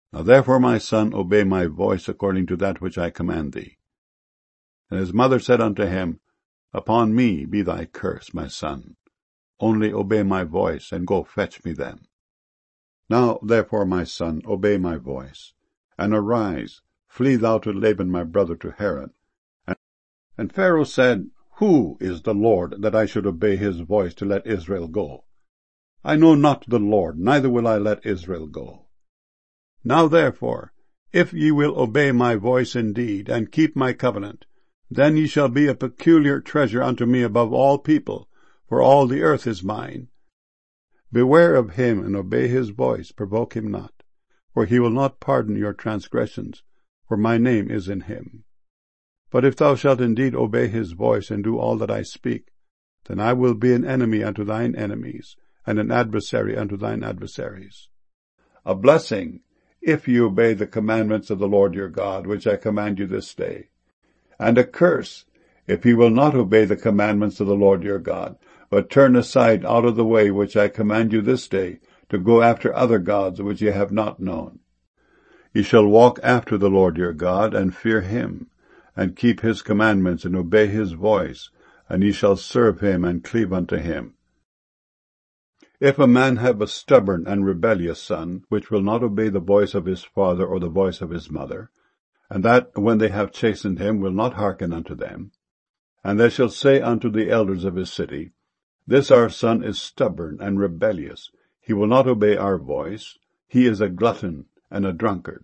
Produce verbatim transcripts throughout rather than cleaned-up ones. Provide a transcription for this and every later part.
Now therefore, my son, obey my voice according to that which I command thee. And his mother said unto him, Upon me be thy curse, my son. Only obey my voice, and go fetch me them. Now therefore, my son, obey my voice, and arise, flee thou to Laban my brother to Haran. And, and Pharaoh said, Who is the Lord, that I should obey his voice to let Israel go? I know not the Lord, neither will I let Israel go. Now therefore, if ye will obey my voice indeed, and keep my covenant, then ye shall be a peculiar treasure unto me above all people, for all the earth is mine. Beware of him, and obey his voice, provoke him not, for he will not pardon your transgressions, for my name is in him. But if thou shalt indeed obey his voice, and do all that I speak, then I will be an enemy unto thine enemies, and an adversary unto thine adversaries. A blessing, if ye obey the commandments of the Lord your God, which I command you this day, and a curse, if ye will not obey the commandments of the Lord your God, but turn aside out of the way which I command you this day, to go after other gods which ye have not known. Ye shall walk after the Lord your God, and fear him, and keep his commandments, and obey his voice, and ye shall serve him, and cleave unto him. If a man have a stubborn and rebellious son, which will not obey the voice of his father or the voice of his mother, and that, when they have chastened him, will not hearken unto them, and they shall say unto the elders of his city, This our son is stubborn and rebellious, he will not obey our voice, he is a glutton and a drunkard.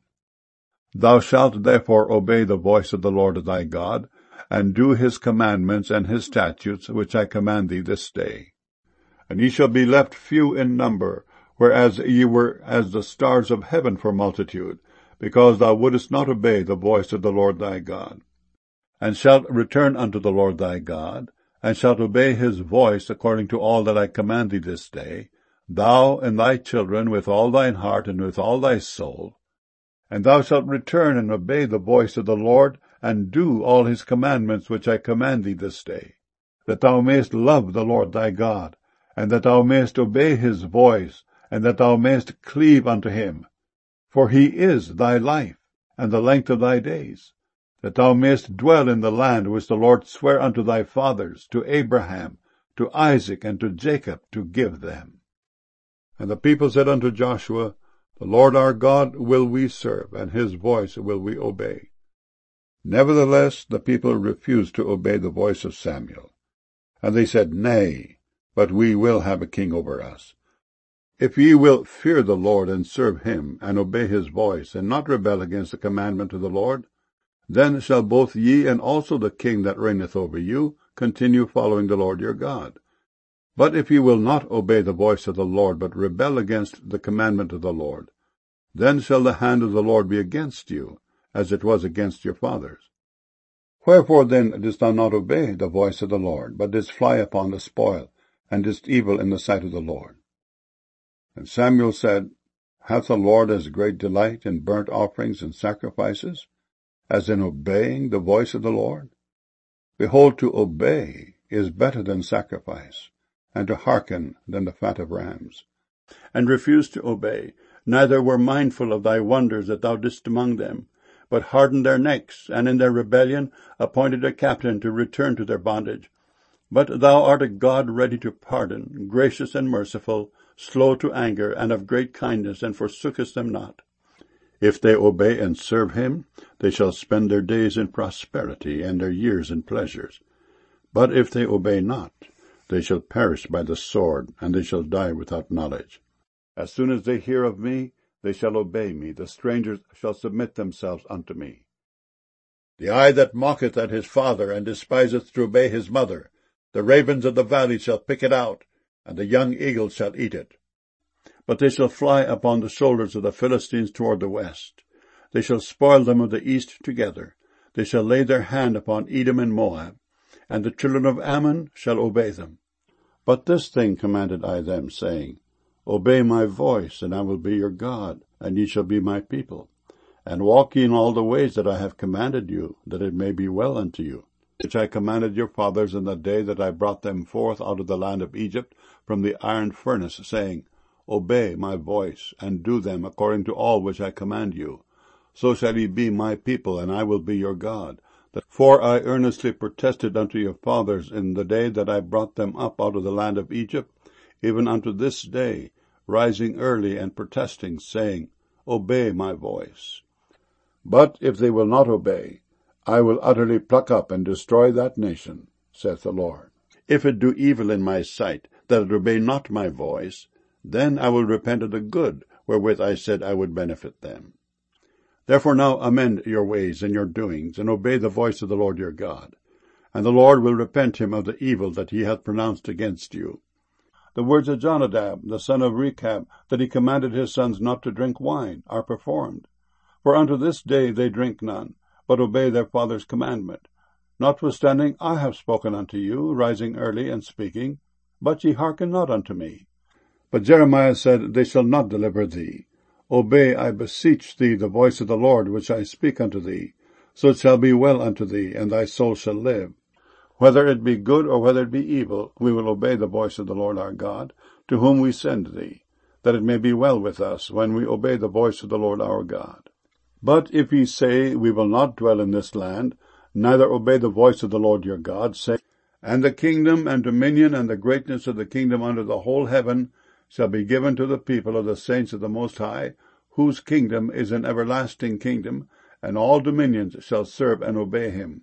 Thou shalt therefore obey the voice of the Lord thy God, and do his commandments and his statutes, which I command thee this day. And ye shall be left few in number, whereas ye were as the stars of heaven for multitude, because thou wouldest not obey the voice of the Lord thy God. And shalt return unto the Lord thy God, and shalt obey his voice according to all that I command thee this day, thou and thy children with all thine heart and with all thy soul. And thou shalt return and obey the voice of the Lord, and do all his commandments which I command thee this day, that thou mayest love the Lord thy God, and that thou mayest obey his voice, and that thou mayest cleave unto him. For he is thy life, and the length of thy days, that thou mayest dwell in the land which the Lord sware unto thy fathers, to Abraham, to Isaac, and to Jacob, to give them. And the people said unto Joshua, The Lord our God will we serve, and his voice will we obey. Nevertheless the people refused to obey the voice of Samuel. And they said, Nay, but we will have a king over us. If ye will fear the Lord, and serve him, and obey his voice, and not rebel against the commandment of the Lord, then shall both ye and also the king that reigneth over you continue following the Lord your God. But if ye will not obey the voice of the Lord, but rebel against the commandment of the Lord, then shall the hand of the Lord be against you, as it was against your fathers. Wherefore then didst thou not obey the voice of the Lord, but didst fly upon the spoil, and didst evil in the sight of the Lord? And Samuel said, Hath the Lord as great delight in burnt offerings and sacrifices, as in obeying the voice of the Lord? Behold, to obey is better than sacrifice, and to hearken than the fat of rams. And refused to obey, neither were mindful of thy wonders that thou didst among them, but hardened their necks, and in their rebellion appointed a captain to return to their bondage. But thou art a God ready to pardon, gracious and merciful, slow to anger, and of great kindness, and forsookest them not. If they obey and serve him, they shall spend their days in prosperity, and their years in pleasures. But if they obey not, they shall perish by the sword, and they shall die without knowledge. As soon as they hear of me, they shall obey me, the strangers shall submit themselves unto me. The eye that mocketh at his father, and despiseth to obey his mother, the ravens of the valley shall pick it out, and the young eagles shall eat it. But they shall fly upon the shoulders of the Philistines toward the west. They shall spoil them of the east together. They shall lay their hand upon Edom and Moab, and the children of Ammon shall obey them. But this thing commanded I them, saying, Obey my voice, and I will be your God, and ye shall be my people. And walk ye in all the ways that I have commanded you, that it may be well unto you, which I commanded your fathers in the day that I brought them forth out of the land of Egypt from the iron furnace, saying, Obey my voice, and do them according to all which I command you. So shall ye be my people, and I will be your God. For I earnestly protested unto your fathers in the day that I brought them up out of the land of Egypt, even unto this day, rising early and protesting, saying, Obey my voice. But if they will not obey, I will utterly pluck up and destroy that nation, saith the Lord. If it do evil in my sight, that it obey not my voice, then I will repent of the good wherewith I said I would benefit them. Therefore now amend your ways and your doings, and obey the voice of the Lord your God. And the Lord will repent him of the evil that he hath pronounced against you. The words of Jonadab, the son of Rechab, that he commanded his sons not to drink wine, are performed. For unto this day they drink none, but obey their father's commandment. Notwithstanding I have spoken unto you, rising early and speaking, but ye hearken not unto me. But Jeremiah said, They shall not deliver thee. Obey, I beseech thee, the voice of the Lord, which I speak unto thee. So it shall be well unto thee, and thy soul shall live. Whether it be good or whether it be evil, we will obey the voice of the Lord our God, to whom we send thee, that it may be well with us when we obey the voice of the Lord our God. But if ye say, We will not dwell in this land, neither obey the voice of the Lord your God, say, And the kingdom and dominion and the greatness of the kingdom under the whole heaven shall be given to the people of the saints of the Most High, whose kingdom is an everlasting kingdom, and all dominions shall serve and obey him.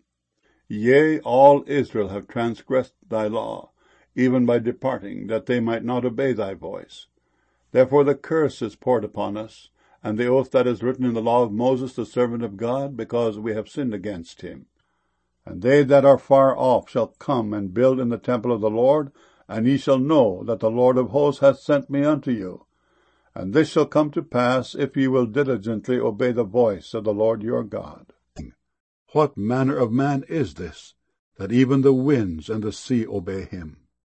Yea, all Israel have transgressed thy law, even by departing, that they might not obey thy voice. Therefore the curse is poured upon us, and the oath that is written in the law of Moses the servant of God, because we have sinned against him. And they that are far off shall come and build in the temple of the Lord, and ye shall know that the Lord of hosts hath sent me unto you. And this shall come to pass, if ye will diligently obey the voice of the Lord your God. What manner of man is this, that even the winds and the sea obey him?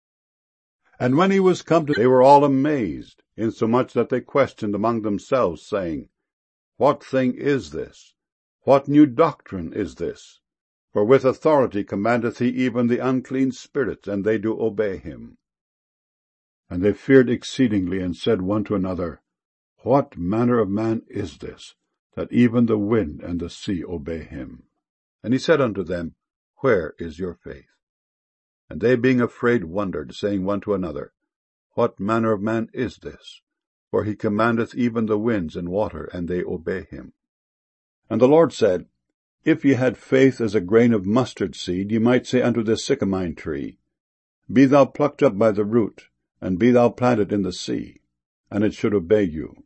And when he was come to, they were all amazed, insomuch that they questioned among themselves, saying, What thing is this? What new doctrine is this? For with authority commandeth he even the unclean spirits, and they do obey him. And they feared exceedingly, and said one to another, What manner of man is this, that even the wind and the sea obey him? And he said unto them, Where is your faith? And they being afraid wondered, saying one to another, What manner of man is this? For he commandeth even the winds and water, and they obey him. And the Lord said, If ye had faith as a grain of mustard seed, ye might say unto this sycamine tree, Be thou plucked up by the root, and be thou planted in the sea, and it should obey you.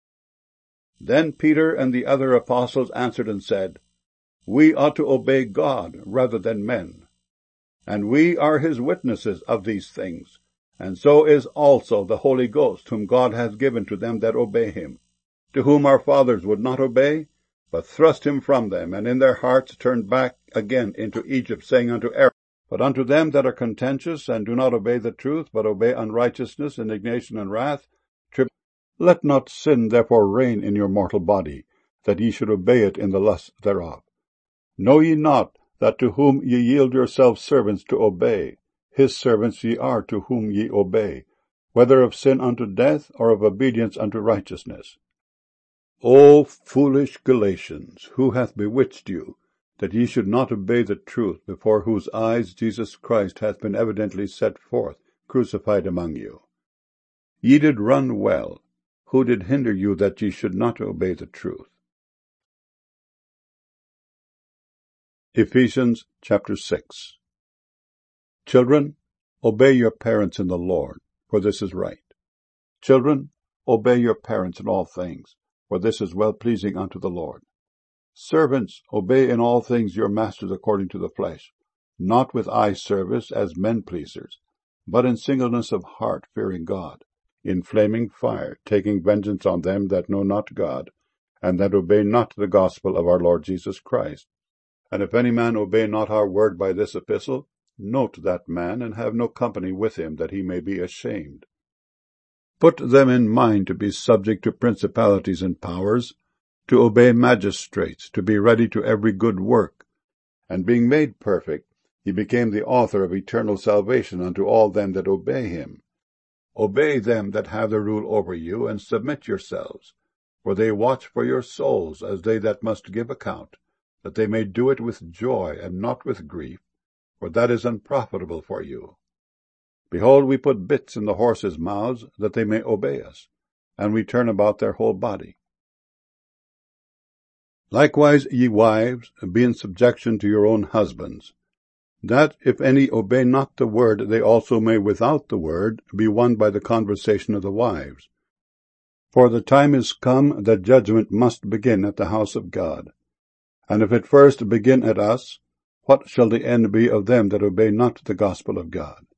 Then Peter and the other apostles answered and said, We ought to obey God rather than men. And we are his witnesses of these things, and so is also the Holy Ghost, whom God hath given to them that obey him, to whom our fathers would not obey, but thrust him from them, and in their hearts turned back again into Egypt, saying unto Aaron, But unto them that are contentious, and do not obey the truth, but obey unrighteousness, indignation, and wrath, trib- let not sin therefore reign in your mortal body, that ye should obey it in the lust thereof. Know ye not that to whom ye yield yourselves servants to obey, his servants ye are to whom ye obey, whether of sin unto death, or of obedience unto righteousness? O foolish Galatians, who hath bewitched you, that ye should not obey the truth, before whose eyes Jesus Christ hath been evidently set forth, crucified among you? Ye did run well. Who did hinder you that ye should not obey the truth? Ephesians chapter six. Children, obey your parents in the Lord, for this is right. Children, obey your parents in all things, for this is well-pleasing unto the Lord. Servants, obey in all things your masters according to the flesh, not with eye service as men-pleasers, but in singleness of heart, fearing God, in flaming fire, taking vengeance on them that know not God, and that obey not the gospel of our Lord Jesus Christ. And if any man obey not our word by this epistle, note that man, and have no company with him, that he may be ashamed. Put them in mind to be subject to principalities and powers, to obey magistrates, to be ready to every good work. And being made perfect, he became the author of eternal salvation unto all them that obey him, Obey them that have the rule over you, and submit yourselves, for they watch for your souls as they that must give account, that they may do it with joy and not with grief, for that is unprofitable for you. Behold, we put bits in the horses' mouths, that they may obey us, and we turn about their whole body. Likewise, ye wives, be in subjection to your own husbands, that if any obey not the word, they also may without the word be won by the conversation of the wives. For the time is come that judgment must begin at the house of God. And if it first begin at us, what shall the end be of them that obey not the gospel of God?